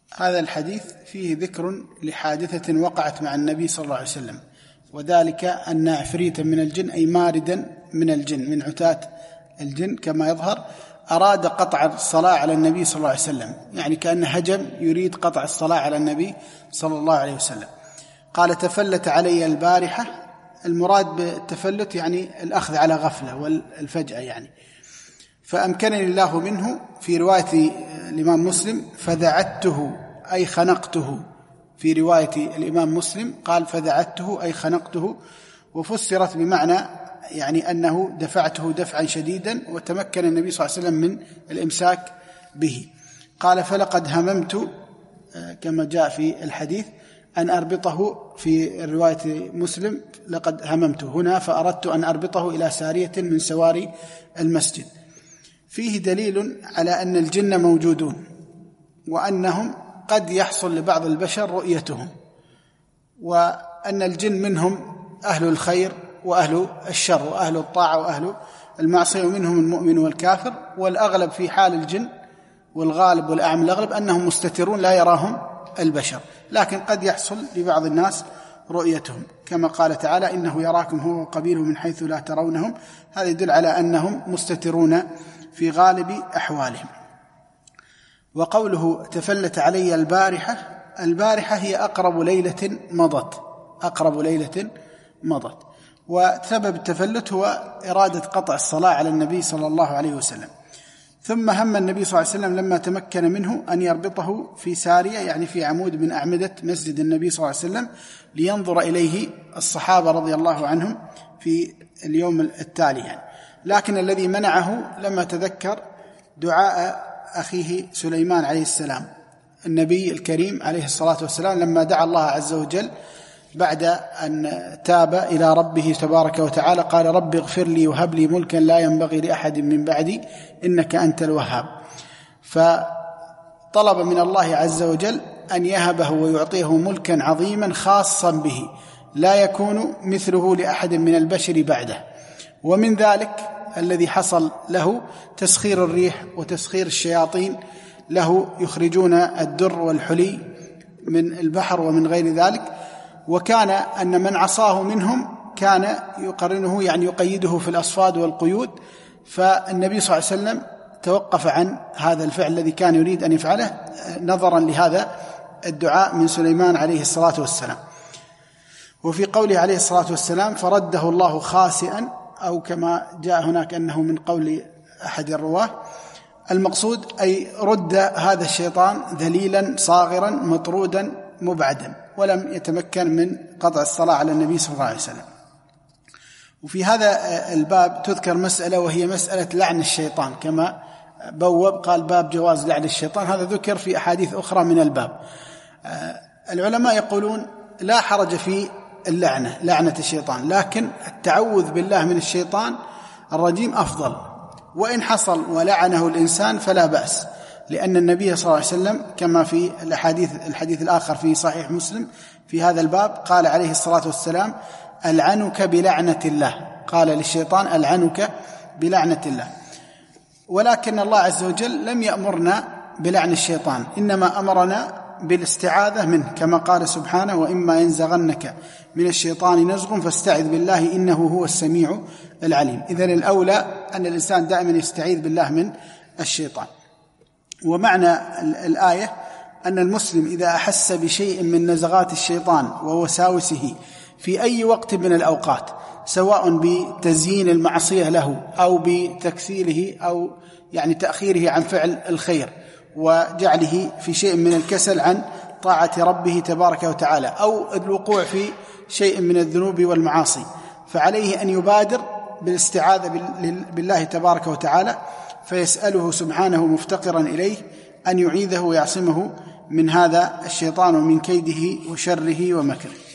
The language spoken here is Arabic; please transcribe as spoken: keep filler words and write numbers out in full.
هذا الحديث فيه ذكر لحادثة وقعت مع النبي صلى الله عليه وسلم، وذلك أن عفريتا من الجن أي ماردا من الجن من عتاة الجن كما يظهر أراد قطع الصلاة على النبي صلى الله عليه وسلم، يعني كأنه هجم يريد قطع الصلاة على النبي صلى الله عليه وسلم. قال تفلت علي البارحة، المراد بالتفلت يعني الأخذ على غفلة والفجأة يعني، فأمكنني الله منه. في رواية الإمام مسلم فذعته أي خنقته، في رواية الإمام مسلم قال فذعته أي خنقته، وفسرت بمعنى يعني أنه دفعته دفعا شديدا وتمكن النبي صلى الله عليه وسلم من الإمساك به. قال فلقد هممت كما جاء في الحديث أن أربطه، في رواية مسلم لقد هممت هنا فأردت أن أربطه إلى سارية من سواري المسجد. فيه دليل على أن الجن موجودون، وأنهم قد يحصل لبعض البشر رؤيتهم، وأن الجن منهم أهل الخير وأهل الشر وأهل الطاعة وأهل المعصية، ومنهم المؤمن والكافر، والأغلب في حال الجن والغالب والأعم الأغلب أنهم مستترون لا يراهم البشر، لكن قد يحصل لبعض الناس رؤيتهم كما قال تعالى إنه يراكم هو وقبيله من حيث لا ترونهم. هذا يدل على أنهم مستترون في غالب أحوالهم. وقوله تفلت علي البارحة، البارحة هي أقرب ليلة مضت، أقرب ليلة مضت. وسبب التفلت هو إرادة قطع الصلاة على النبي صلى الله عليه وسلم. ثم هم النبي صلى الله عليه وسلم لما تمكن منه أن يربطه في سارية، يعني في عمود من أعمدة مسجد النبي صلى الله عليه وسلم، لينظر إليه الصحابة رضي الله عنهم في اليوم التالي يعني. لكن الذي منعه لما تذكر دعاء أخيه سليمان عليه السلام، النبي الكريم عليه الصلاة والسلام، لما دعا الله عز وجل بعد أن تاب إلى ربه تبارك وتعالى قال رب اغفر لي وهب لي ملكا لا ينبغي لأحد من بعدي إنك أنت الوهاب. فطلب من الله عز وجل أن يهبه ويعطيه ملكا عظيما خاصا به لا يكون مثله لأحد من البشر بعده. ومن ذلك الذي حصل له تسخير الريح وتسخير الشياطين له، يخرجون الدر والحلي من البحر ومن غير ذلك. وكان أن من عصاه منهم كان يقرنه يعني يقيده في الأصفاد والقيود، فالنبي صلى الله عليه وسلم توقف عن هذا الفعل الذي كان يريد أن يفعله نظرا لهذا الدعاء من سليمان عليه الصلاة والسلام. وفي قوله عليه الصلاة والسلام فرده الله خاسئا، أو كما جاء هناك أنه من قول أحد الرواه، المقصود أي رد هذا الشيطان ذليلا صاغرا مطرودا مبعدا، ولم يتمكن من قطع الصلاة على النبي صلى الله عليه وسلم. وفي هذا الباب تذكر مسألة، وهي مسألة لعن الشيطان، كما بوب قال باب جواز لعن الشيطان، هذا ذكر في أحاديث أخرى من الباب. العلماء يقولون لا حرج في اللعنة، لعنة الشيطان، لكن التعوذ بالله من الشيطان الرجيم أفضل، وإن حصل ولعنه الإنسان فلا بأس، لأن النبي صلى الله عليه وسلم كما في الحديث, الحديث الآخر في صحيح مسلم في هذا الباب قال عليه الصلاة والسلام ألعنك بلعنة الله، قال للشيطان ألعنك بلعنة الله. ولكن الله عز وجل لم يأمرنا بلعن الشيطان، إنما أمرنا بالاستعاذة منه، كما قال سبحانه وإما ينزغنك من الشيطان نزغ فاستعذ بالله إنه هو السميع العليم. إذن الأولى أن الإنسان دائما يستعيذ بالله من الشيطان. ومعنى الآية أن المسلم إذا أحس بشيء من نزغات الشيطان ووساوسه في أي وقت من الأوقات، سواء بتزيين المعصية له أو بتكسيله أو يعني تأخيره عن فعل الخير وجعله في شيء من الكسل عن طاعة ربه تبارك وتعالى، أو الوقوع في شيء من الذنوب والمعاصي، فعليه أن يبادر بالاستعاذة بالله تبارك وتعالى، فيسأله سبحانه مفتقرا إليه أن يعيذه ويعصمه من هذا الشيطان ومن كيده وشره ومكره.